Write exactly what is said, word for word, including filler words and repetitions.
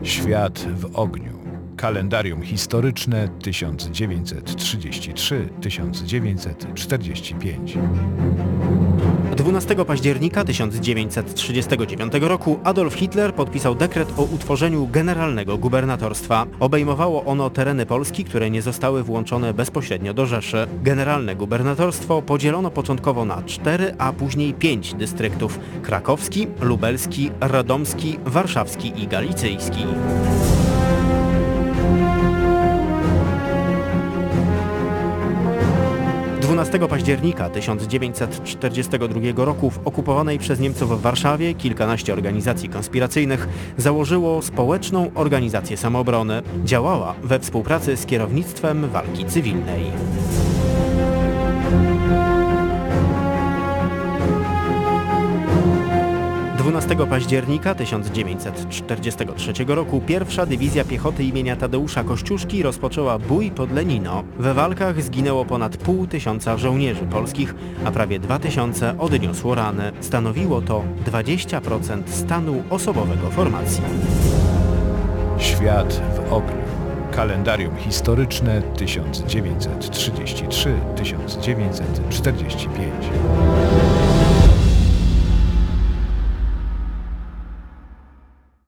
Świat w ogniu. Kalendarium historyczne tysiąc dziewięćset trzydzieści trzy do tysiąc dziewięćset czterdzieści pięć. dwunastego października tysiąc dziewięćset trzydziestego dziewiątego roku Adolf Hitler podpisał dekret o utworzeniu generalnego gubernatorstwa. Obejmowało ono tereny Polski, które nie zostały włączone bezpośrednio do Rzeszy. Generalne gubernatorstwo podzielono początkowo na cztery, a później pięć dystryktów: krakowski, lubelski, radomski, warszawski i galicyjski. dwunastego października tysiąc dziewięćset czterdziestego drugiego roku w okupowanej przez Niemców w Warszawie kilkanaście organizacji konspiracyjnych założyło Społeczną Organizację Samoobrony. Działała we współpracy z kierownictwem walki cywilnej. dwunastego października tysiąc dziewięćset czterdziestego trzeciego roku pierwsza Dywizja Piechoty imienia Tadeusza Kościuszki rozpoczęła bój pod Lenino. We walkach zginęło ponad pół tysiąca żołnierzy polskich, a prawie dwa tysiące odniosło rany. Stanowiło to dwadzieścia procent stanu osobowego formacji. Świat w ogniu. Kalendarium historyczne tysiąc dziewięćset trzydzieści trzy do tysiąc dziewięćset czterdzieści pięć.